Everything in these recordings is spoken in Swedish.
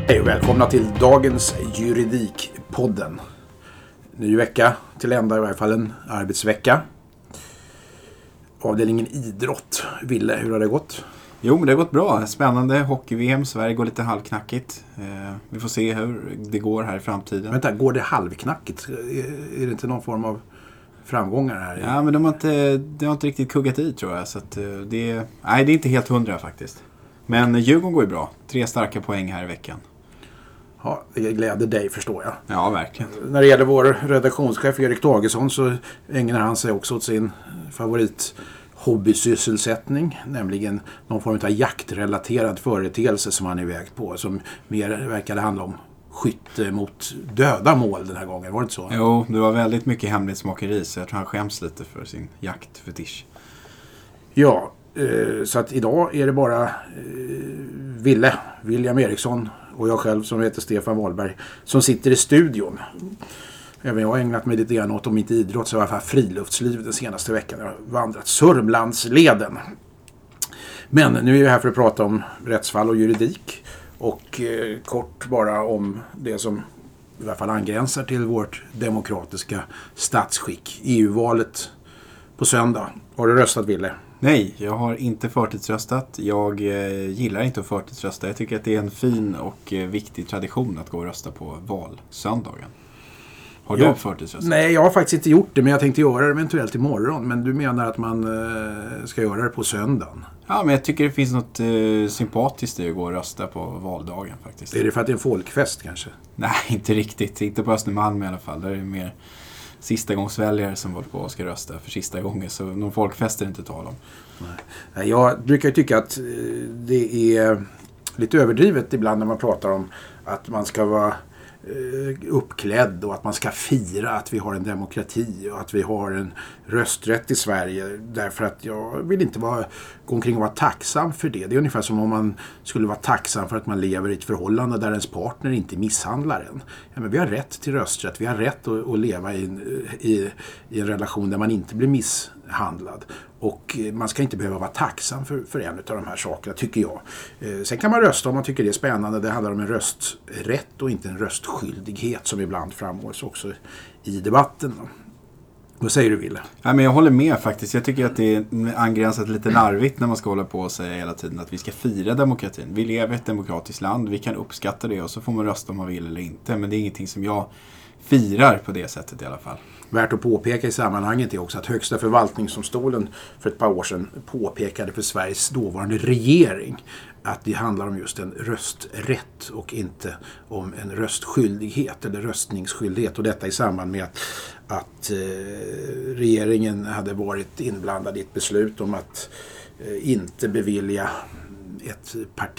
Hej och välkomna till dagens Juridikpodden. Ny vecka till ända, i varje fall en arbetsvecka. Avdelningen idrott. Ville, hur har det gått? Jo, men det har gått bra. Spännande hockey-VM. Sverige går lite halvknackigt. Vi får se hur det går här i framtiden. Vänta, går det halvknackigt? Är det inte någon form av framgångar här? Ja, men de har inte riktigt kuggat i, tror jag. Så att det är inte helt 100 faktiskt. Men Djurgården går ju bra. 3 starka poäng här i veckan. Ja, det gläder dig, förstår jag. Ja, verkligen. När det gäller vår redaktionschef Erik Tagesson så ägnar han sig också åt sin favorit hobbysysselsättning, nämligen någon form av jaktrelaterad företeelse som han är iväg på, som mer verkade handla om skytte mot döda mål den här gången, var det inte så? Jo, det var väldigt mycket hemlighetsmakeri, så jag tror han skäms lite för sin jaktfetisch. Ja, så att idag är det bara William Eriksson och jag själv som heter Stefan Wahlberg som sitter i studion. Även jag har ägnat mig lite grann åt, om inte idrott så i alla fall friluftsliv den senaste veckan. Jag har vandrat Sörmlandsleden. Men nu är vi här för att prata om rättsfall och juridik. Och kort bara om det som i alla fall angränsar till vårt demokratiska statsskick. EU-valet på söndag. Har du röstat, Ville? Nej, jag har inte förtidsröstat. Jag gillar inte att förtidsrösta. Jag tycker att det är en fin och viktig tradition att gå och rösta på valsöndagen. Har du förtidsröstat? Nej, jag har faktiskt inte gjort det, men jag tänkte göra det eventuellt imorgon. Men du menar att man ska göra det på söndagen? Ja, men jag tycker det finns något sympatiskt i att gå och rösta på valdagen faktiskt. Är det för att det är en folkfest kanske? Nej, inte riktigt. Inte på Östermalm i alla fall. Där är det mer sista gångsväljare som håller på och ska rösta för sista gången. Så någon folkfest är det inte tal om. Nej, jag brukar tycka att det är lite överdrivet ibland när man pratar om att man ska vara uppklädd och att man ska fira att vi har en demokrati och att vi har en rösträtt i Sverige, därför att jag vill inte gå omkring och vara tacksam för det. Det är ungefär som om man skulle vara tacksam för att man lever i ett förhållande där ens partner inte misshandlar en. Ja, men vi har rätt till rösträtt, vi har rätt att leva i en relation där man inte blir misshandlad. Och man ska inte behöva vara tacksam för en av de här sakerna, tycker jag. Sen kan man rösta om man tycker det är spännande. Det handlar om en rösträtt och inte en röstskyldighet som ibland framhålls också i debatten. Vad säger du, Ville? Ja, men jag håller med faktiskt. Jag tycker att det är angränsat lite larvigt när man ska hålla på och säga hela tiden att vi ska fira demokratin. Vi lever i ett demokratiskt land, vi kan uppskatta det och så får man rösta om man vill eller inte. Men det är ingenting som jag firar på det sättet i alla fall. Värt att påpeka i sammanhanget är också att Högsta förvaltningsdomstolen för ett par år sedan påpekade för Sveriges dåvarande regering att det handlar om just en rösträtt och inte om en röstskyldighet eller röstningsskyldighet. Och detta i samband med att regeringen hade varit inblandad i ett beslut om att inte bevilja ett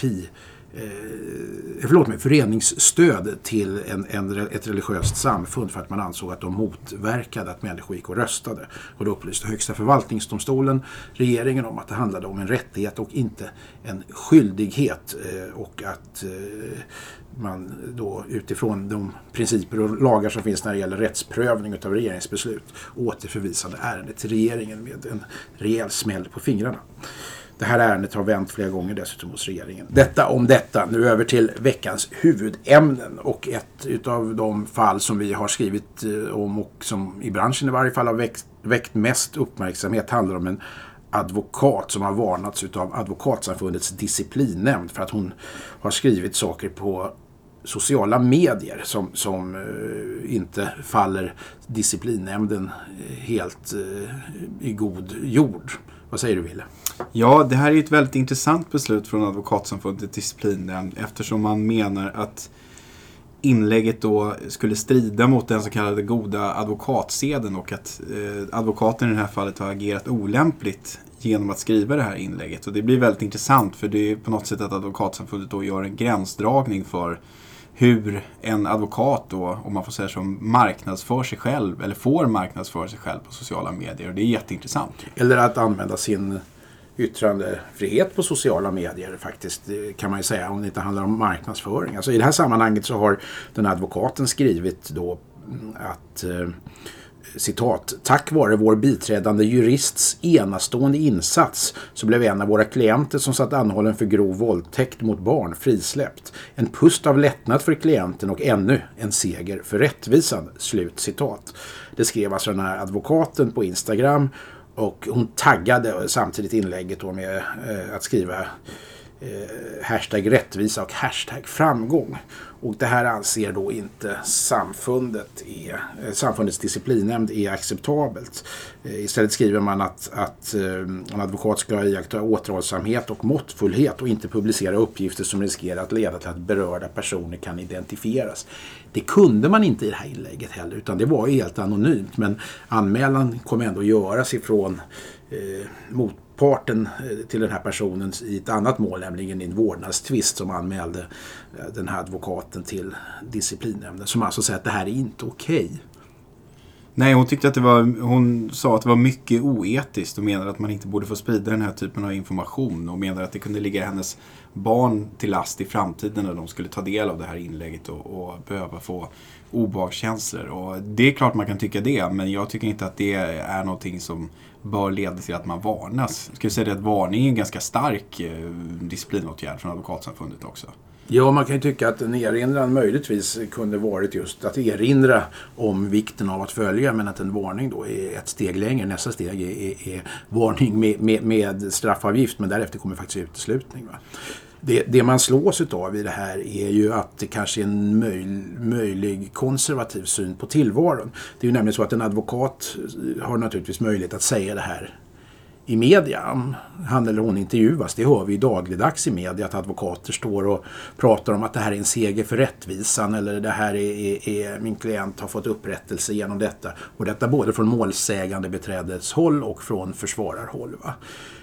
föreningsstöd till ett religiöst samfund för att man ansåg att de motverkade att människor gick och röstade. Och då upplyste Högsta förvaltningsdomstolen regeringen om att det handlade om en rättighet och inte en skyldighet, och att man då utifrån de principer och lagar som finns när det gäller rättsprövning av regeringsbeslut återförvisade ärendet till regeringen med en rejäl smäll på fingrarna. Det här ärendet har vänt flera gånger dessutom hos regeringen. Detta om detta. Nu över till veckans huvudämnen. Och ett av de fall som vi har skrivit om och som i branschen i varje fall har väckt mest uppmärksamhet handlar om en advokat som har varnats av Advokatsamfundets disciplinnämnd för att hon har skrivit saker på sociala medier som inte faller disciplinnämnden helt i god jord. Vad säger du, Ville? Ja, det här är ett väldigt intressant beslut från Advokatsamfundet disciplinnämnd, eftersom man menar att inlägget då skulle strida mot den så kallade goda advokatseden och att advokaten i det här fallet har agerat olämpligt genom att skriva det här inlägget. Och det blir väldigt intressant, för det är på något sätt att Advokatsamfundet då gör en gränsdragning för hur en advokat då, om man får säga som, marknadsför sig själv eller får marknadsföra sig själv på sociala medier. Och det är jätteintressant. Eller att använda sin yttrandefrihet på sociala medier faktiskt, kan man ju säga, om det inte handlar om marknadsföring. Alltså i det här sammanhanget så har den advokaten skrivit då att citat, tack vare vår biträdande jurists enastående insats så blev en av våra klienter som satt anhållen för grov våldtäkt mot barn frisläppt. En pust av lättnad för klienten och ännu en seger för rättvisan. Slut citat. Det skrev alltså den här advokaten på Instagram och hon taggade samtidigt inlägget då med att skriva hashtag rättvisa och hashtag framgång. Och det här anser då inte samfundets disciplinnämnd är acceptabelt. Istället skriver man att en advokat ska iaktta återhållsamhet och måttfullhet och inte publicera uppgifter som riskerar att leda till att berörda personer kan identifieras. Det kunde man inte i det här inlägget heller, utan det var helt anonymt, men anmälan kom ändå göras ifrån motparten till den här personen i ett annat mål, nämligen i en vårdnadstvist som anmälde den här advokaten till disciplinnämnden, som alltså säger att det här är inte okej. Nej, hon sa att det var mycket oetiskt och menade att man inte borde få sprida den här typen av information och menade att det kunde ligga hennes barn till last i framtiden när de skulle ta del av det här inlägget och behöva få obehagskänslor. Och det är klart man kan tycka det, men jag tycker inte att det är någonting som bör leda till att man varnas. Jag skulle säga att varning är en ganska stark disciplinåtgärd från Advokatsamfundet också. Ja, man kan ju tycka att en erinran möjligtvis kunde varit just att erinra om vikten av att följa, men att en varning då är ett steg längre. Nästa steg är varning med straffavgift, men därefter kommer faktiskt uteslutning. Va? Det man slås av i det här är ju att det kanske är en möjlig konservativ syn på tillvaron. Det är ju nämligen så att en advokat har naturligtvis möjlighet att säga det här i media. Han eller hon intervjuas, det hör vi dagligdags i media, att advokater står och pratar om att det här är en seger för rättvisan, eller det här är min klient har fått upprättelse genom detta. Och detta både från målsägande beträdets håll och från försvararhåll. Va?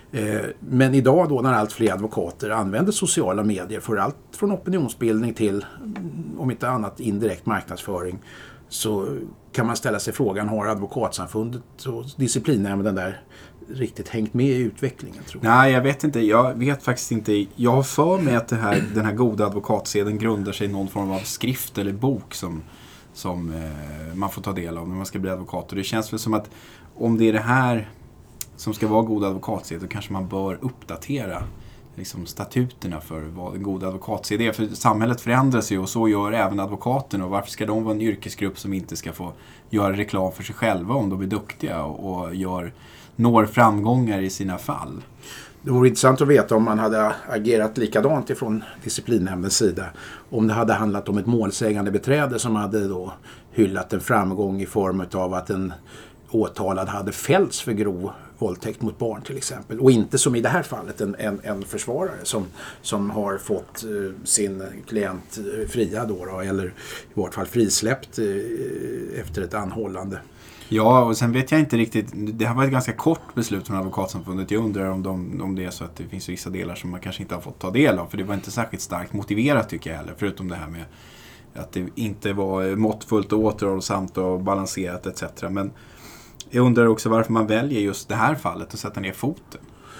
Men idag då, när allt fler advokater använder sociala medier för allt från opinionsbildning till, om inte annat, indirekt marknadsföring, så kan man ställa sig frågan, har Advokatsamfundet och disciplinnämnden där riktigt hängt med i utvecklingen, tror jag? Nej, jag vet inte. Jag vet faktiskt inte. Jag har för mig att den här goda advokatseden grundar sig i någon form av skrift eller bok som man får ta del av när man ska bli advokat. Och det känns väl som att om det är det här som ska vara god advokatsed, då kanske man bör uppdatera liksom statuterna för vad en god advokatsed är. För samhället förändras ju, och så gör även advokaterna. Och varför ska de vara en yrkesgrupp som inte ska få göra reklam för sig själva om de är duktiga och når framgångar i sina fall? Det vore intressant att veta om man hade agerat likadant ifrån disciplinnämndens sida. Om det hade handlat om ett målsägande beträde som hade då hyllat en framgång i form av att en åtalad hade fällts för grov våldtäkt mot barn till exempel. Och inte som i det här fallet en försvarare som har fått sin klient fria då, eller i vart fall frisläppt efter ett anhållande. Ja, och sen vet jag inte riktigt, det här var ett ganska kort beslut från Advokatsamfundet. Jag undrar om det är så att det finns vissa delar som man kanske inte har fått ta del av, för det var inte särskilt starkt motiverat tycker jag heller, förutom det här med att det inte var måttfullt och återhållsamt och balanserat etc. Men jag undrar också varför man väljer just det här fallet att sätta ner foten.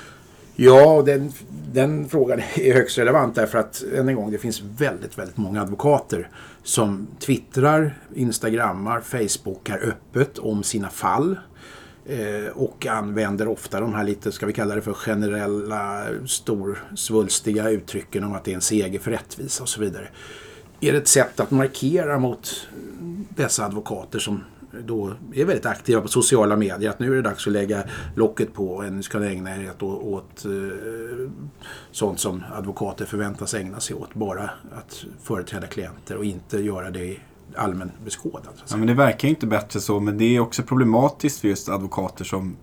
Ja, den frågan är högst relevant därför att än en gång, det finns väldigt, väldigt många advokater som twittrar, instagrammar, facebookar öppet om sina fall och använder ofta de här lite, ska vi kalla det för generella, storsvulstiga uttrycken om att det är en seger för rättvisa och så vidare. Är det ett sätt att markera mot dessa advokater som då är väldigt aktiva på sociala medier, att nu är det dags att lägga locket på och nu ska det ägna er åt sånt som advokater förväntas ägna sig åt, bara att företräda klienter och inte göra det allmän beskådan. Ja, men det verkar inte bättre så, men det är också problematiskt för just advokater som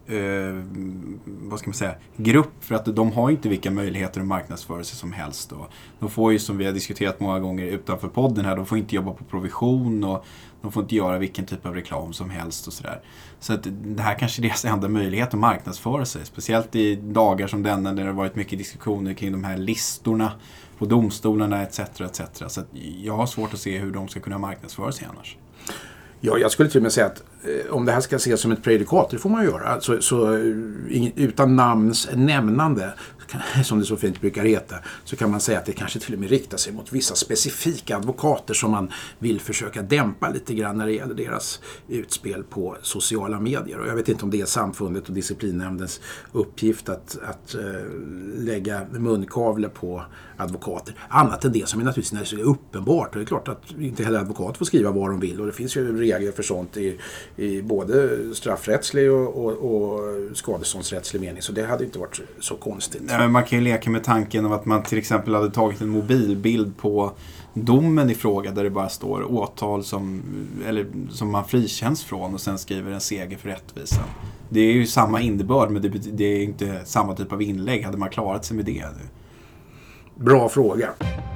vad ska man säga, grupp, för att de har inte vilka möjligheter att marknadsföra sig som helst. Och de får ju, som vi har diskuterat många gånger utanför podden här, de får inte jobba på provision och de får inte göra vilken typ av reklam som helst och sådär. Så att det här kanske är deras enda möjlighet att marknadsföra sig. Speciellt i dagar som denna när det har varit mycket diskussioner kring de här listorna på domstolarna etc. Så att jag har svårt att se hur de ska kunna marknadsföra sig annars. Ja, jag skulle till och med säga att om det här ska ses som ett prejudikat, det får man göra. Så utan namns nämnande som det så fint brukar heta, så kan man säga att det kanske till och med riktar sig mot vissa specifika advokater som man vill försöka dämpa lite grann när det gäller deras utspel på sociala medier. Och jag vet inte om det är samfundet och disciplinnämndens uppgift att lägga munkavle på advokater. Annat än det som är naturligtvis är uppenbart. Och det är klart att inte heller advokat får skriva vad de vill, och det finns ju regler för sånt i både straffrättslig och skadeståndsrättslig mening, så det hade inte varit så konstigt. Nej, men man kan ju leka med tanken om att man till exempel hade tagit en mobilbild på domen i fråga där det bara står åtal som man frikänns från och sen skriver en seger för rättvisan. Det är ju samma innebörd, men det är inte samma typ av inlägg. Hade man klarat sig med det? Bra fråga.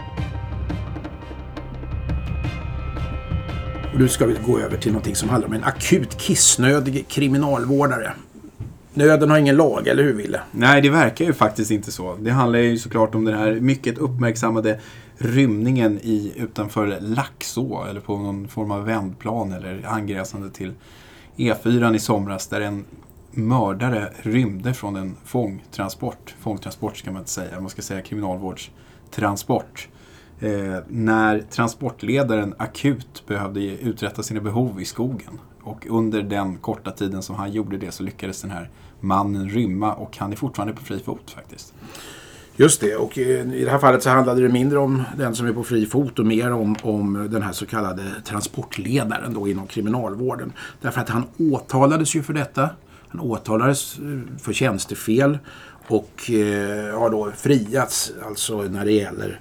Och nu ska vi gå över till något som handlar om en akut kissnödig kriminalvårdare. Nöden har ingen lag, eller hur, Ville? Nej, det verkar ju faktiskt inte så. Det handlar ju såklart om den här mycket uppmärksammade rymningen utanför Laxå, eller på någon form av vändplan eller angräsande till E4 i somras, där en mördare rymde från en fångtransport ska man inte säga, man ska säga kriminalvårdstransport. När transportledaren akut behövde uträtta sina behov i skogen. Och under den korta tiden som han gjorde det så lyckades den här mannen rymma, och han är fortfarande på fri fot faktiskt. Just det, och i det här fallet så handlade det mindre om den som är på fri fot och mer om den här så kallade transportledaren då inom kriminalvården. Därför att han åtalades ju för detta. Han åtalades för tjänstefel och har då friats alltså när det gäller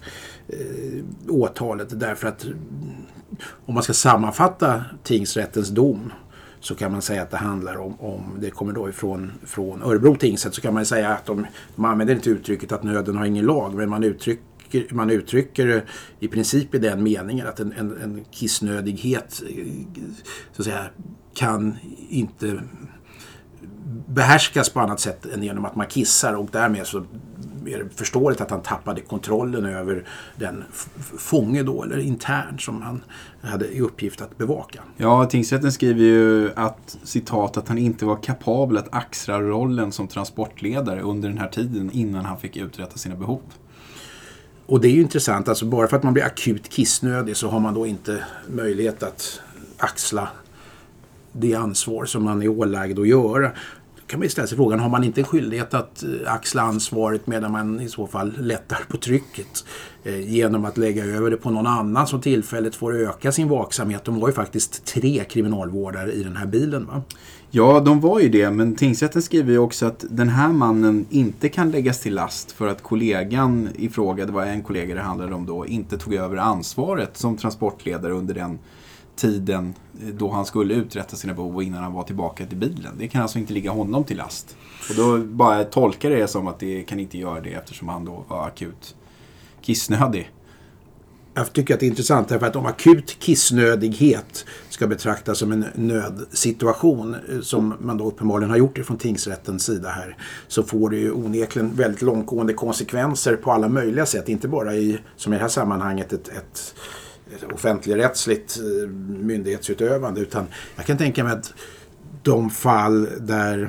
åtalet, därför att om man ska sammanfatta tingsrättens dom så kan man säga att det handlar om det kommer då från Örebro tingsrätt, så kan man säga att de använder inte uttrycket att nöden har ingen lag, men man uttrycker i princip i den meningen att en kissnödighet så att säga kan inte behärskas på annat sätt än genom att man kissar, och därmed så är det förståeligt att han tappade kontrollen över den fånge då, eller intern som han hade i uppgift att bevaka. Ja, tingsrätten skriver ju att, citat, att han inte var kapabel att axla rollen som transportledare under den här tiden innan han fick uträtta sina behov. Och det är ju intressant, alltså bara för att man blir akut kissnödig så har man då inte möjlighet att axla det ansvar som man är ålagd att göra. Kan man ställa sig frågan, har man inte en skyldighet att axla ansvaret medan man i så fall lättar på trycket genom att lägga över det på någon annan som tillfället får öka sin vaksamhet? De var ju faktiskt 3 kriminalvårdare i den här bilen, va? Ja, de var ju det, men tingsrätten skriver ju också att den här mannen inte kan läggas till last för att kollegan i fråga, det var en kollega det handlade om då, inte tog över ansvaret som transportledare under den tiden då han skulle uträtta sina behov och innan han var tillbaka till bilen. Det kan alltså inte ligga honom till last. Och då bara tolkar det som att det kan inte göra det eftersom han då var akut kissnödig. Jag tycker att det är intressant därför att om akut kissnödighet ska betraktas som en nödsituation, som man då uppenbarligen har gjort det från tingsrättens sida här, så får det ju onekligen väldigt långtgående konsekvenser på alla möjliga sätt. Inte bara som i det här sammanhanget ett offentligrättsligt myndighetsutövande, utan jag kan tänka mig att de fall där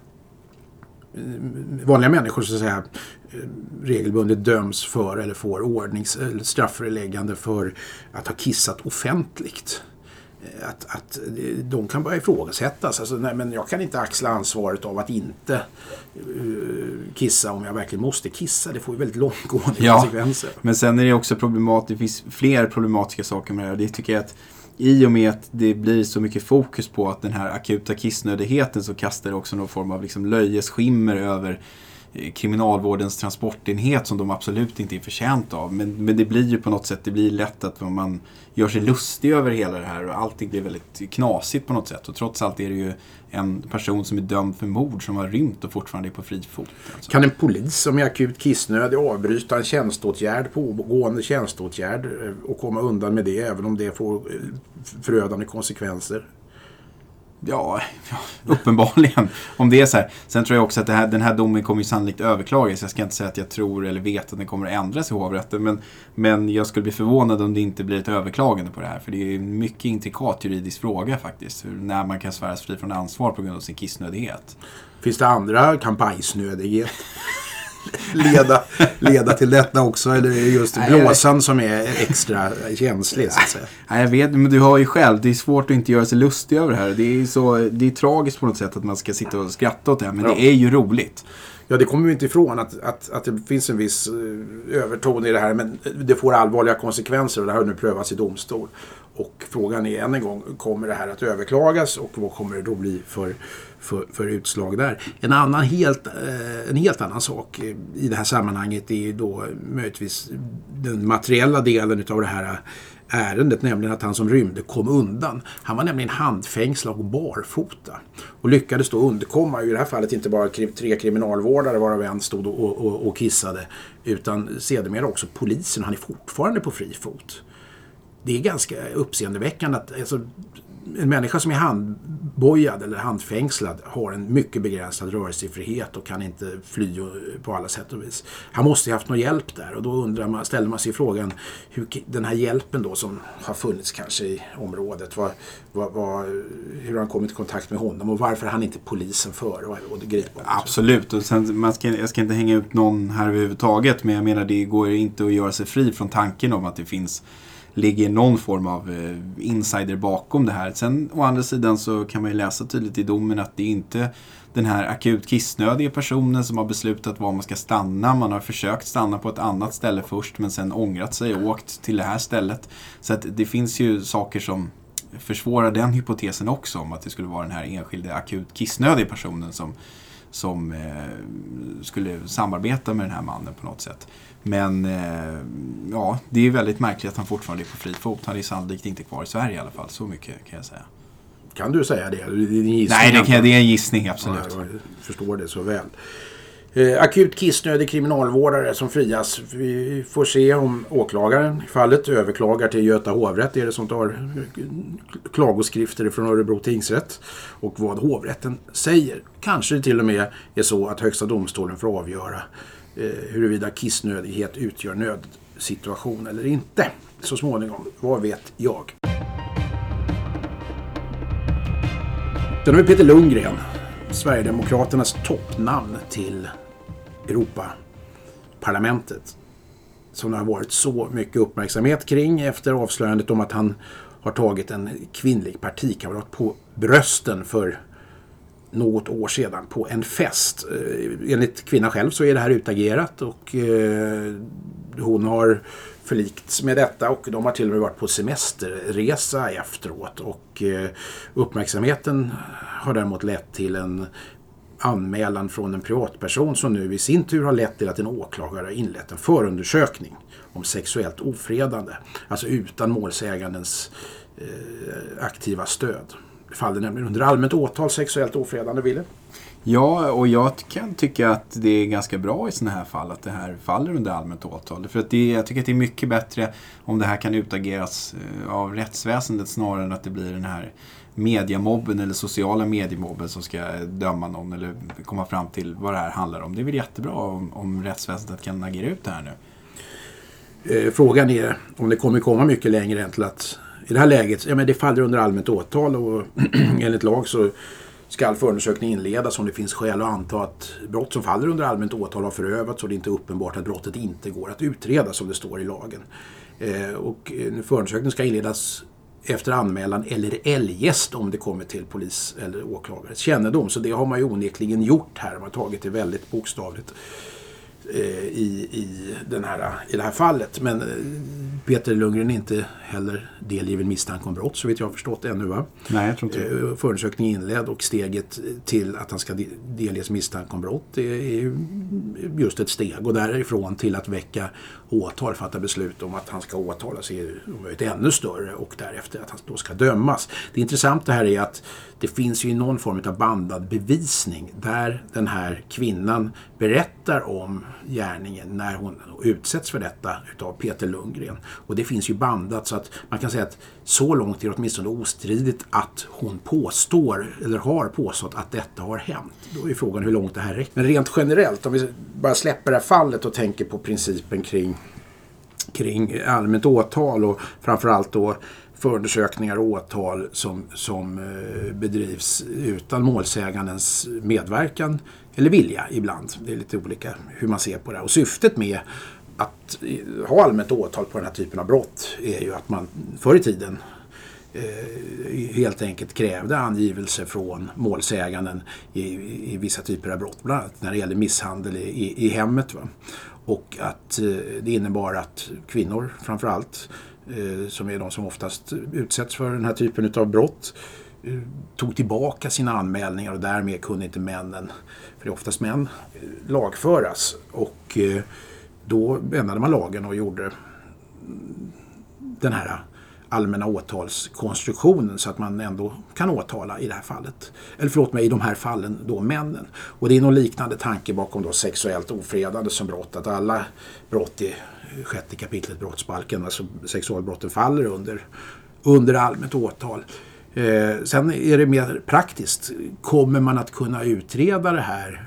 vanliga människor så att säga regelbundet döms för eller får eller strafföreläggande för att ha kissat offentligt, att de kan börja ifrågasättas. Alltså, nej, men jag kan inte axla ansvaret av att inte kissa om jag verkligen måste kissa. Det får ju väldigt långtgående konsekvenser. Men sen är det också problematiskt. Det finns fler problematiska saker med det här. Det tycker jag att i och med att det blir så mycket fokus på att den här akuta kissnödigheten, så kastar det också någon form av liksom löjesskimmer över kriminalvårdens transportenhet som de absolut inte är förtjänt av. Men det blir ju på något sätt, det blir lätt att man gör sig lustig över hela det här och allting blir väldigt knasigt på något sätt. Och trots allt är det ju en person som är dömd för mord som har rymt och fortfarande är på fri fot. Alltså. Kan en polis som är akut kissnödig avbryta en tjänsteåtgärd, pågående tjänsteåtgärd, och komma undan med det även om det får förödande konsekvenser? Ja, uppenbarligen. Om det är så här. Sen tror jag också att den här domen kommer ju sannolikt överklagas. Jag ska inte säga att jag tror eller vet att den kommer att ändras i hovrätten. Men jag skulle bli förvånad om det inte blir ett överklagande på det här. För det är en mycket intrikat juridisk fråga faktiskt. När man kan sväras fri från ansvar på grund av sin kissnödighet. Finns det andra kampanjsnödighet? leda till detta också, eller är det just blåsan som är extra känslig så att säga? Nej, jag vet, men du har ju själv, det är svårt att inte göra sig lustig över det här. Det är tragiskt på något sätt att man ska sitta och skratta åt det här, men det är ju roligt. Ja, det kommer vi inte ifrån att det finns en viss överton i det här, men det får allvarliga konsekvenser och det här har nu prövats i domstol. Och frågan är än en gång, kommer det här att överklagas och vad kommer det då bli för utslag där? En helt annan sak i det här sammanhanget är ju då möjligtvis den materiella delen av det här ärendet, nämligen att han som rymde kom undan. Han var nämligen handfängslad och barfota och lyckades då undkomma, i det här fallet inte bara 3 kriminalvårdare varav en stod och kissade, utan sedermera också polisen. Han är fortfarande på fri fot. Det är ganska uppseendeväckande att en människa som är handbojad eller handfängslad har en mycket begränsad rörelsefrihet och kan inte fly på alla sätt och vis. Han måste ju haft någon hjälp där, och då ställer man sig frågan hur den här hjälpen då som har funnits kanske i området, hur han kommit i kontakt med honom och varför han inte polisen före och gripa. Absolut, och sen, jag ska inte hänga ut någon här överhuvudtaget, men jag menar det går inte att göra sig fri från tanken om att det ligger någon form av insider bakom det här. Sen å andra sidan så kan man ju läsa tydligt i domen att det är inte den här akut kissnödiga personen som har beslutat var man ska stanna. Man har försökt stanna på ett annat ställe först, men sen ångrat sig och åkt till det här stället. Så att det finns ju saker som försvårar den hypotesen också, om att det skulle vara den här enskilda akut kissnödiga personen som skulle samarbeta med den här mannen på något sätt. Men ja, det är väldigt märkligt att han fortfarande är på fri fot. Han är sannolikt inte kvar i Sverige i alla fall, så mycket kan jag säga. Kan du säga det? Det är en gissning. Nej, det är en gissning, absolut. Ja, jag förstår det så väl. Akut kissnödig kriminalvårdare som frias. Vi får se om åklagaren i fallet överklagar till Göta hovrätt. Är det som tar klagoskrifter från Örebro tingsrätt? Och vad hovrätten säger. Kanske det till och med är så att högsta domstolen får avgöra huruvida kissnödighet utgör nödsituation eller inte. Så småningom, vad vet jag? Sen har vi Peter Lundgren, Sverigedemokraternas toppnamn till Europaparlamentet, som det har varit så mycket uppmärksamhet kring efter avslöjandet om att han har tagit en kvinnlig partikamrat på brösten för något år sedan på en fest. Enligt kvinnan själv så är det här utagerat och hon har förlikts med detta och de har till och med varit på semesterresa efteråt, och uppmärksamheten har däremot lett till en anmälan från en privatperson som nu i sin tur har lett till att en åklagare inlett en förundersökning om sexuellt ofredande, alltså utan målsägandens aktiva stöd. Det faller nämligen under allmänt åtal sexuellt ofredande, Ville. Ja, och jag kan tycka att det är ganska bra i såna här fall att det här faller under allmänt åtal. För att jag tycker att det är mycket bättre om det här kan utageras av rättsväsendet snarare än att det blir den här mediamobben eller sociala mediamobben som ska döma någon eller komma fram till vad det här handlar om. Det är väl jättebra om rättsväsendet kan agera ut det här nu. Frågan är om det kommer komma mycket längre än till att i det här läget, ja men det faller under allmänt åtal och enligt lag så ska förundersökning inledas om det finns skäl att anta att brott som faller under allmänt åtal har förövats och det är inte uppenbart att brottet inte går att utreda som det står i lagen. Och förundersökningen ska inledas efter anmälan eller eljest om det kommer till polis eller åklagares kännedom. Så det har man ju onekligen gjort här. Man har tagit det väldigt bokstavligt i det här fallet. Men Peter Lundgren är inte heller delgiven misstanke om brott så vitt jag har förstått ännu, va? Nej, jag tror inte. Förundersökning inledd och steget till att han ska delges misstanke om brott är just ett steg, och därifrån till att väcka åtal, fatta beslut om att han ska åtalas är ett ännu större, och därefter att han då ska dömas. Det intressanta här är att det finns ju någon form av bandad bevisning där den här kvinnan berättar om gärningen när hon utsätts för detta utav Peter Lundgren. Och det finns ju bandat så att man kan säga att så långt är det åtminstone ostridigt att hon påstår eller har påstått att detta har hänt. Då är frågan hur långt det här räcker. Men rent generellt, om vi bara släpper det här fallet och tänker på principen kring allmänt åtal och framförallt då förundersökningar och åtal som bedrivs utan målsägandens medverkan eller vilja ibland. Det är lite olika hur man ser på det. Och syftet med att ha allmänt åtal på den här typen av brott är ju att man förr i tiden helt enkelt krävde angivelse från målsäganden i vissa typer av brott, bland annat när det gäller misshandel i hemmet. Va? Och att det innebar att kvinnor framförallt, som är de som oftast utsätts för den här typen av brott, tog tillbaka sina anmälningar och därmed kunde inte männen, för det är oftast män, lagföras. Och då ändrade man lagen och gjorde den här allmänna åtalskonstruktionen så att man ändå kan åtala i det här fallet. Eller förlåt mig, i de här fallen då männen. Och det är någon liknande tanke bakom då sexuellt ofredande som brott. Att alla brott i 6:e kapitlet brottsbalken, alltså sexualbrotten, faller under allmänt åtal. Sen är det mer praktiskt. Kommer man att kunna utreda det här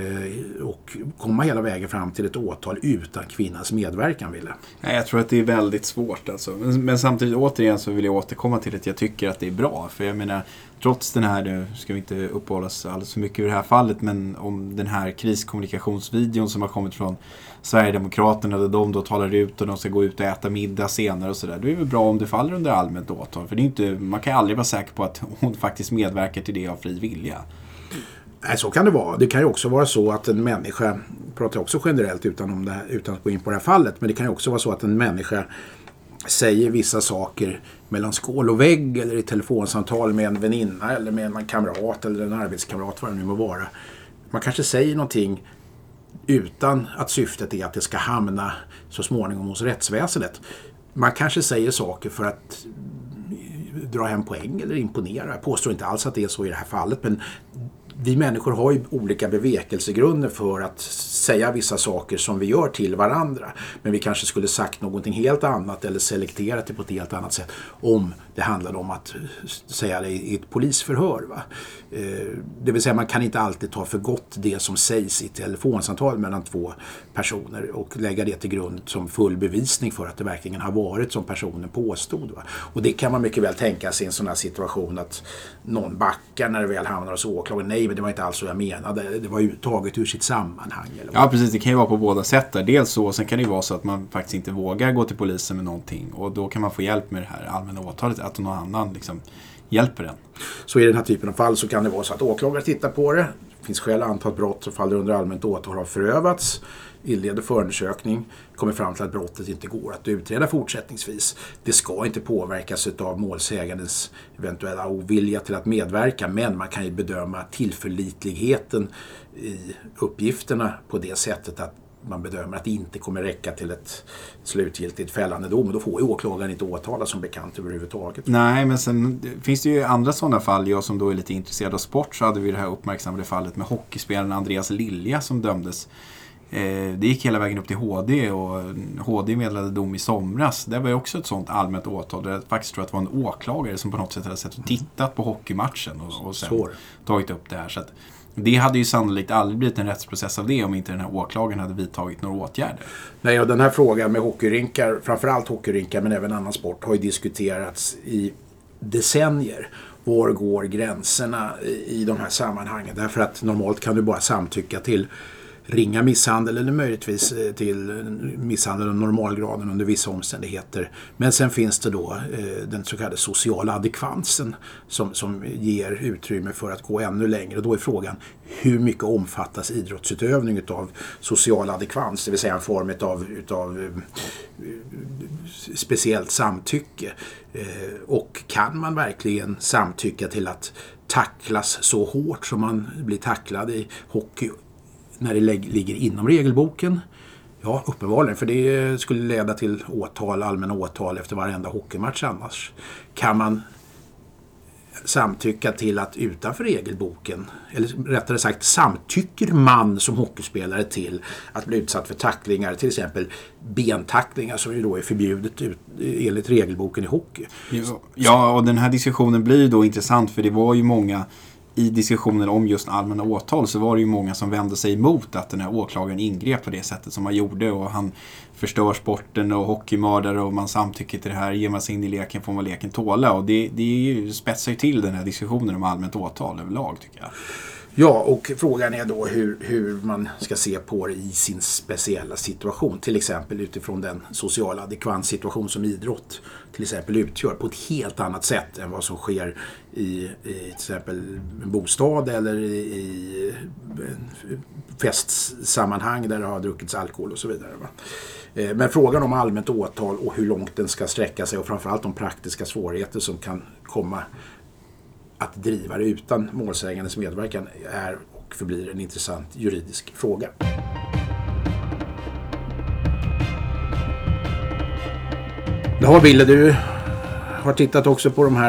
och komma hela vägen fram till ett åtal utan kvinnans medverkan, Ville? Nej, jag tror att det är väldigt svårt alltså. Men samtidigt återigen så vill jag återkomma till att jag tycker att det är bra. För jag menar, trots den här, nu ska vi inte uppehålla oss alldeles för mycket i det här fallet, men om den här kriskommunikationsvideon som har kommit från Sverigedemokraterna där de då talar ut och de ska gå ut och äta middag senare och sådär. Då är det väl bra om det faller under allmänt åtal. För det är inte, man kan aldrig vara säker på att hon faktiskt medverkar till det av fri vilja. Nej, så kan det vara. Det kan ju också vara så att en människa, pratar jag också generellt utan att gå in på det här fallet, men det kan ju också vara så att en människa säger vissa saker mellan skål och vägg eller i telefonsamtal med en väninna eller med en kamrat eller en arbetskamrat, vad det nu må vara. Man kanske säger någonting utan att syftet är att det ska hamna så småningom hos rättsväsendet. Man kanske säger saker för att dra hem poäng eller imponera. Jag påstår inte alls att det är så i det här fallet, men vi människor har ju olika bevekelsegrunder för att säga vissa saker som vi gör till varandra. Men vi kanske skulle sagt någonting helt annat eller selekterat det på ett helt annat sätt om det handlade om att säga det i ett polisförhör. Va? Det vill säga man kan inte alltid ta för gott det som sägs i telefonsamtal mellan två personer och lägga det till grund som full bevisning för att det verkligen har varit som personen påstod. Va? Och det kan man mycket väl tänka sig i en sån här situation att någon backar när det väl hamnar hos åklagaren. Nej, men det var inte alls så jag menade. Det var ju taget ur sitt sammanhang. Eller ja, precis. Det kan ju vara på båda sätt där. Dels så, och sen kan det ju vara så att man faktiskt inte vågar gå till polisen med någonting. Och då kan man få hjälp med det här allmänna åtalet, att någon annan liksom hjälper den. Så i den här typen av fall så kan det vara så att åklagare tittar på det. Det finns skäl att anta att brott som faller under allmänt åtal har förövats. Inleder förundersökning, kommer fram till att brottet inte går att utreda fortsättningsvis. Det ska inte påverkas av målsägandens eventuella ovilja till att medverka, men man kan ju bedöma tillförlitligheten i uppgifterna på det sättet att man bedömer att det inte kommer räcka till ett slutgiltigt fällande dom. Och då får ju åklagaren inte åtala som bekant överhuvudtaget. Nej, men sen finns det ju andra sådana fall. Jag som då är lite intresserad av sport, så hade vi det här uppmärksammade fallet med hockeyspelaren Andreas Lilja som dömdes. Det gick hela vägen upp till HD och HD meddelade dom i somras. Det var ju också ett sånt allmänt åtal där jag faktiskt tror att det var en åklagare som på något sätt hade sett och tittat på hockeymatchen och sen tagit upp det här. Så att det hade ju sannolikt aldrig blivit en rättsprocess av det om inte den här åklagaren hade vidtagit några åtgärder. Nej, och den här frågan med hockeyrinkar, framförallt hockeyrinkar men även annan sport, har ju diskuterats i decennier. Var går gränserna i de här sammanhangen? Därför att normalt kan du bara samtycka till ringa misshandel eller möjligtvis till misshandel av normalgraden under vissa omständigheter. Men sen finns det då den så kallade sociala adekvansen som ger utrymme för att gå ännu längre. Och då är frågan, hur mycket omfattas idrottsutövning av social adekvans, det vill säga en form av speciellt samtycke. Och kan man verkligen samtycka till att tacklas så hårt som man blir tacklad i hockey när det ligger inom regelboken? Ja, uppenbarligen, för det skulle leda till allmänna åtal efter varenda hockeymatch annars. Kan man samtycka till att utanför regelboken, eller rättare sagt samtycker man som hockeyspelare till att bli utsatt för tacklingar, till exempel bentacklingar som ju då är förbjudet enligt regelboken i hockey. Ja, och den här diskussionen blir då intressant, för det var ju många i diskussionen om just allmänna åtal, så var det ju många som vände sig emot att den här åklagaren ingrep på det sättet som han gjorde, och han förstör sporten och hockeymördare och man samtycker till det här, ger man sig in i leken får man leken tåla, och det spetsar ju till den här diskussionen om allmänt åtal överlag, tycker jag. Ja, och frågan är då hur man ska se på det i sin speciella situation. Till exempel utifrån den sociala adekvanssituation som idrott till exempel utgör på ett helt annat sätt än vad som sker i till exempel en bostad eller i festsammanhang där det har druckits alkohol och så vidare. Va? Men frågan om allmänt åtal och hur långt den ska sträcka sig och framförallt de praktiska svårigheter som kan komma att driva det utan målsägandens medverkan är och förblir en intressant juridisk fråga. Ja, Wille, du har tittat också på de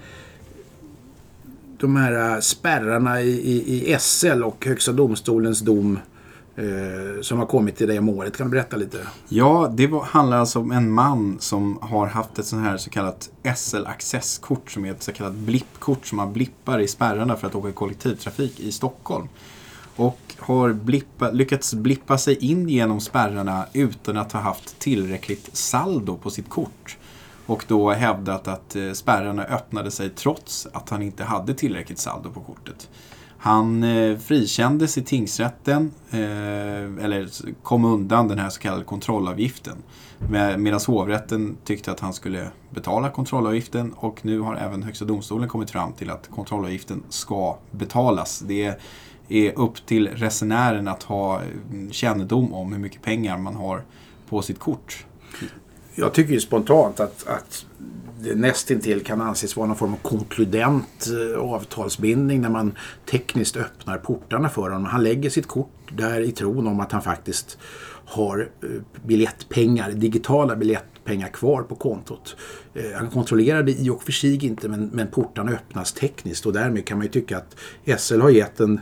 här spärrarna i SL och Högsta domstolens dom som har kommit till det målet. Kan du berätta lite? Ja, det handlar alltså om en man som har haft ett sånt här så kallat SL-accesskort som är ett så kallat blippkort som man blippar i spärrarna för att åka kollektivtrafik i Stockholm. Och har lyckats blippa sig in genom spärrarna utan att ha haft tillräckligt saldo på sitt kort. Och då hävdat att spärrarna öppnade sig trots att han inte hade tillräckligt saldo på kortet. Han frikändes i tingsrätten eller kom undan den här så kallade kontrollavgiften. Medan hovrätten tyckte att han skulle betala kontrollavgiften och nu har även Högsta domstolen kommit fram till att kontrollavgiften ska betalas. Det är upp till resenären att ha kännedom om hur mycket pengar man har på sitt kort. Jag tycker ju spontant att det nästintill kan anses vara någon form av konkludent avtalsbindning när man tekniskt öppnar portarna för honom. Han lägger sitt kort där i tron om att han faktiskt har biljettpengar, digitala biljettpengar kvar på kontot. Han kontrollerar det i och för sig inte, men portarna öppnas tekniskt och därmed kan man ju tycka att SL har gett en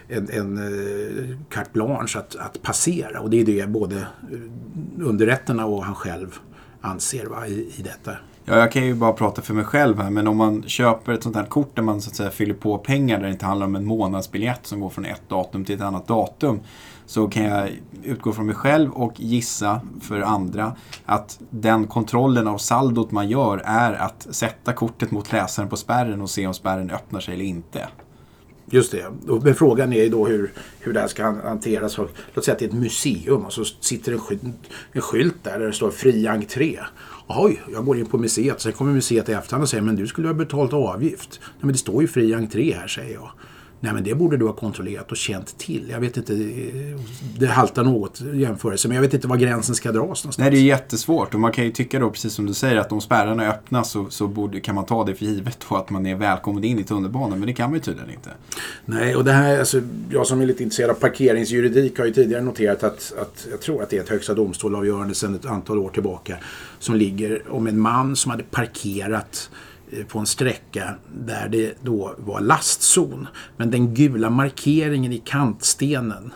carte blanche att passera, och det är det både underrätterna och han själv anser i detta. Ja, jag kan ju bara prata för mig själv här, men om man köper ett sånt här kort där man så att säga fyller på pengar där det inte handlar om en månadsbiljett som går från ett datum till ett annat datum, så kan jag utgå från mig själv och gissa för andra att den kontrollen av saldot man gör är att sätta kortet mot läsaren på spärren och se om spärren öppnar sig eller inte. Just det. Men frågan är ju då hur det här ska hanteras. Låt säga att det är ett museum och så sitter en skylt där det står fri entré. Oj, jag går in på museet. Sen kommer museet i efterhand och säger, men du skulle ha betalt avgift. Nej, men det står ju fri entré här, säger jag. Nej, men det borde du ha kontrollerat och känt till. Jag vet inte, det haltar något jämförelse, men jag vet inte var gränsen ska dras någonstans. Nej, det är jättesvårt och man kan ju tycka då, precis som du säger, att om spärrarna öppnas så kan man ta det för givet på att man är välkommen in i tunnelbanan, men det kan man ju tydligen inte. Nej, och det här, alltså, jag som är lite intresserad av parkeringsjuridik har ju tidigare noterat att jag tror att det är ett högsta domstolavgörande sedan ett antal år tillbaka som ligger om en man som hade parkerat på en sträcka där det då var lastzon. Men den gula markeringen i kantstenen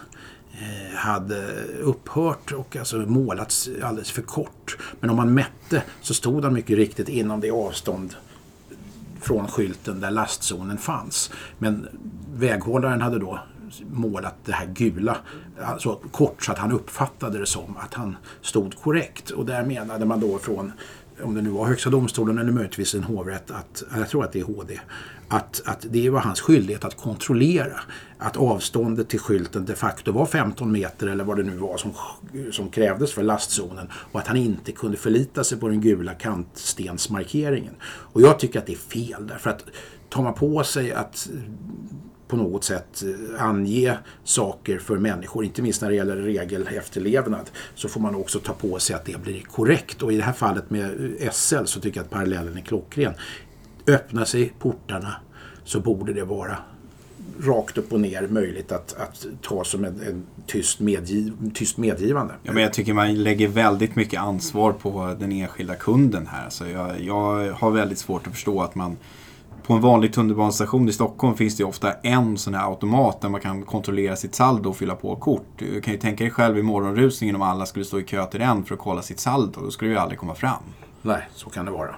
hade upphört och alltså målats alldeles för kort. Men om man mätte så stod han mycket riktigt inom det avstånd från skylten där lastzonen fanns. Men väghållaren hade då målat det här gula alltså kort så att han uppfattade det som att han stod korrekt. Och där menade man då från, om det nu var Högsta domstolen eller möjligtvis en hovrätt, jag tror att det är HD, att det var hans skyldighet att kontrollera att avståndet till skylten de facto var 15 meter eller vad det nu var som krävdes för lastzonen, och att han inte kunde förlita sig på den gula kantstensmarkeringen. Och jag tycker att det är fel, därför att tar man på sig att på något sätt ange saker för människor, inte minst när det gäller regelefterlevnad, så får man också ta på sig att det blir korrekt. Och i det här fallet med SL så tycker jag att parallellen är klockren. Öppnar sig portarna så borde det vara rakt upp och ner möjligt att ta som en tyst medgivande. Ja, men jag tycker man lägger väldigt mycket ansvar på den enskilda kunden här. Så jag har väldigt svårt att förstå att man på en vanlig tunnelbanestation i Stockholm finns det ofta en sån här automat där man kan kontrollera sitt saldo och fylla på kort. Du kan ju tänka dig själv i morgonrusningen om alla skulle stå i kö till den för att kolla sitt saldo. Då skulle det ju aldrig komma fram. Nej, så kan det vara.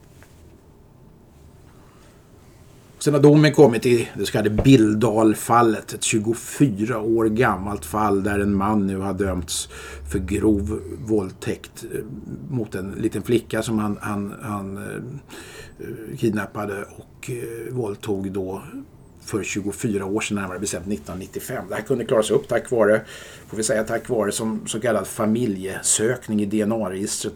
Sen har domen kommit i det så kallade Bildal-fallet, ett 24 år gammalt fall där en man nu har dömts för grov våldtäkt mot en liten flicka som han kidnappade och våldtog då för 24 år sedan, närmare bestämt 1995. Det här kunde klaras upp tack vare som så kallad familjesökning i DNA-registret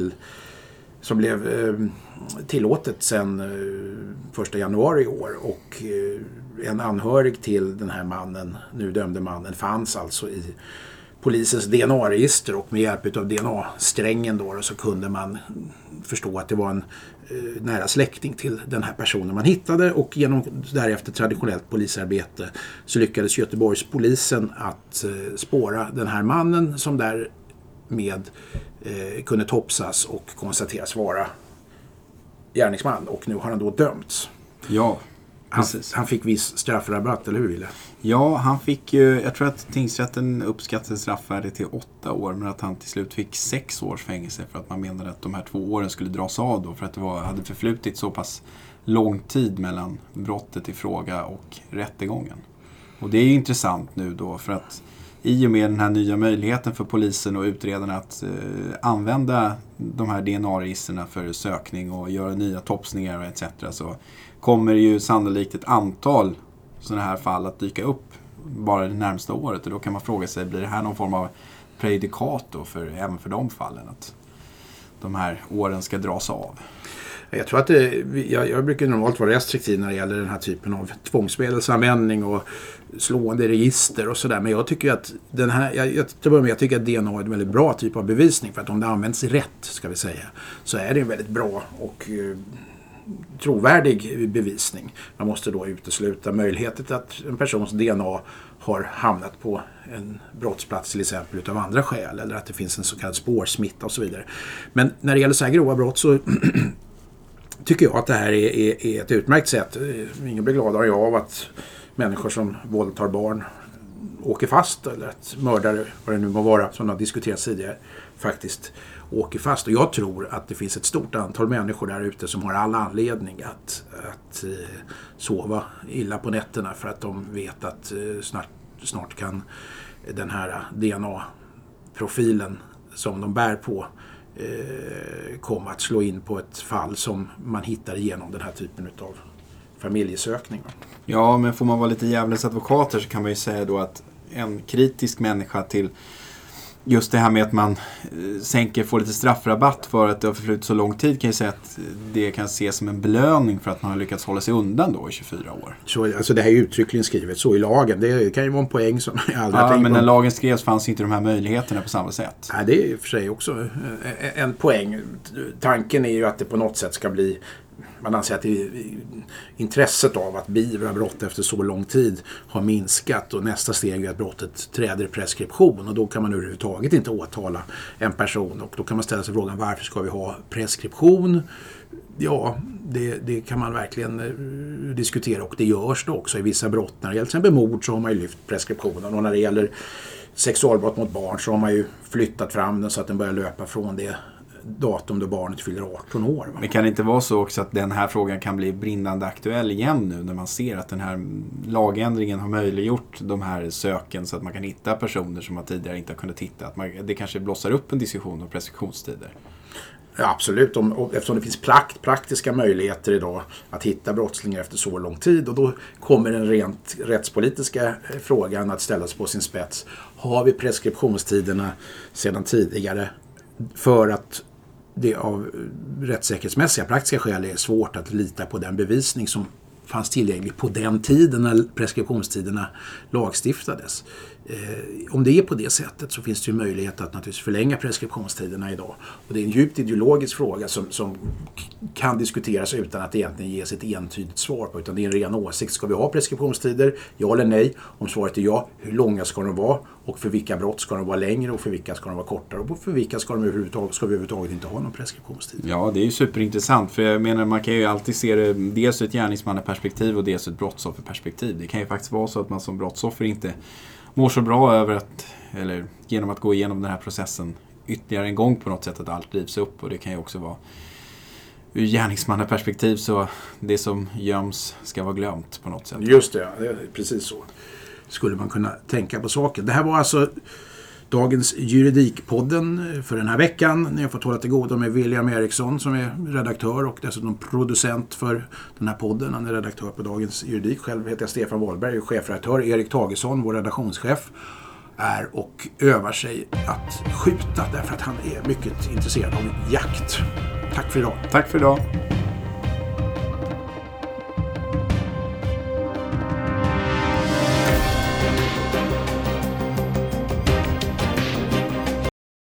som blev tillåtet sedan 1 januari i år, och en anhörig till den här mannen, nu dömde mannen, fanns alltså i polisens DNA-register, och med hjälp av DNA-strängen då så kunde man förstå att det var en nära släkting till den här personen man hittade, och genom därefter traditionellt polisarbete så lyckades Göteborgspolisen att spåra den här mannen, som därmed kunde topsas och konstateras vara gärningsman, och nu har han då dömts. Ja, precis. Han fick viss straffrabatt, eller hur, Wille? Ja, han fick ju, jag tror att tingsrätten uppskattade straffvärdet till 8 år, men att han till slut fick 6 års fängelse för att man menade att de här 2 åren skulle dras av då, för att det hade förflutit så pass lång tid mellan brottet i fråga och rättegången. Och det är ju intressant nu då, för att i och med den här nya möjligheten för polisen och utredarna att använda de här DNA-registerna för sökning och göra nya topsningar och etc. så kommer ju sannolikt ett antal sådana här fall att dyka upp bara det närmsta året. Och då kan man fråga sig, blir det här någon form av prejudikat då även för de fallen, att de här åren ska dras av? Jag tror att jag brukar normalt vara restriktiv när det gäller den här typen av tvångsmedelsanvändning och slående register och sådär. Men jag tycker att jag tycker att DNA är en väldigt bra typ av bevisning, för att om det används rätt, ska vi säga, så är det en väldigt bra och trovärdig bevisning. Man måste då utesluta möjligheten att en persons DNA har hamnat på en brottsplats till exempel utav andra skäl, eller att det finns en så kallad spårsmitta och så vidare. Men när det gäller så här grova brott så tycker jag att det här är ett utmärkt sätt. Ingen blir gladare av att människor som våldtar barn åker fast, eller att mördare, vad det nu må vara, som har diskuterats tidigare, faktiskt åker fast. Och jag tror att det finns ett stort antal människor där ute som har all anledning att sova illa på nätterna, för att de vet att snart kan den här DNA-profilen som de bär på komma att slå in på ett fall som man hittar genom den här typen av familjesökning. Ja, men får man vara lite djävulens advokater så kan man ju säga då att en kritisk människa till just det här med att man får lite straffrabatt för att det har förflutit så lång tid, kan ju säga att det kan ses som en belöning för att man har lyckats hålla sig undan då i 24 år. Så, alltså det här är uttryckligen skrivet så i lagen. Det kan ju vara en poäng som jag aldrig tänkt på. Men när lagen skrevs fanns inte de här möjligheterna på samma sätt. Ja, det är i och för sig också en poäng. Tanken är ju att det på något sätt ska bli, man anser att intresset av att beivra brott efter så lång tid har minskat, och nästa steg är att brottet träder i preskription, och då kan man överhuvudtaget inte åtala en person, och då kan man ställa sig frågan, varför ska vi ha preskription? Ja, det kan man verkligen diskutera, och det görs då också i vissa brott. När det gäller till exempel mord så har man ju lyft preskriptionen, och när det gäller sexualbrott mot barn så har man ju flyttat fram den så att den börjar löpa från det datum då barnet fyller 18 år. Men kan det inte vara så också att den här frågan kan bli brinnande aktuell igen nu när man ser att den här lagändringen har möjliggjort de här söken så att man kan hitta personer som man tidigare inte har kunnat hitta? Att det kanske blossar upp en diskussion om preskriptionstider. Ja, absolut, eftersom det finns praktiska möjligheter idag att hitta brottslingar efter så lång tid, och då kommer den rent rättspolitiska frågan att ställas på sin spets. Har vi preskriptionstiderna sedan tidigare för att det av rättssäkerhetsmässiga praktiska skäl är svårt att lita på den bevisning som fanns tillgänglig på den tiden när preskriptionstiderna lagstiftades. Om det är på det sättet så finns det ju möjlighet att naturligtvis förlänga preskriptionstiderna idag. Och det är en djupt ideologisk fråga som kan diskuteras utan att egentligen ges ett entydigt svar på, utan det är en ren åsikt. Ska vi ha preskriptionstider? Ja eller nej? Om svaret är ja, hur långa ska de vara? Och för vilka brott ska de vara längre, och för vilka ska de vara kortare? Och för vilka ska vi överhuvudtaget inte ha någon preskriptionstid? Ja, det är ju superintressant, för jag menar, man kan ju alltid se det dels ur ett gärningsmannaperspektiv och dels ur ett brottsofferperspektiv. Det kan ju faktiskt vara så att man som brottsoffer inte mår så bra över att, eller genom att gå igenom den här processen ytterligare en gång på något sätt, att allt rivs upp. Och det kan ju också vara ur gärningsmannaperspektiv, så det som göms ska vara glömt på något sätt. Just det, det är precis så skulle man kunna tänka på saken. Det här var alltså Dagens Juridikpodden för den här veckan. Ni har fått hålla till godo med William Eriksson som är redaktör och dessutom producent för den här podden. Han är redaktör på Dagens Juridik. Själv heter jag Stefan Wahlberg och chefredaktör. Erik Tagesson, vår redaktionschef, är och övar sig att skjuta därför att han är mycket intresserad av jakt. Tack för idag. Tack för idag.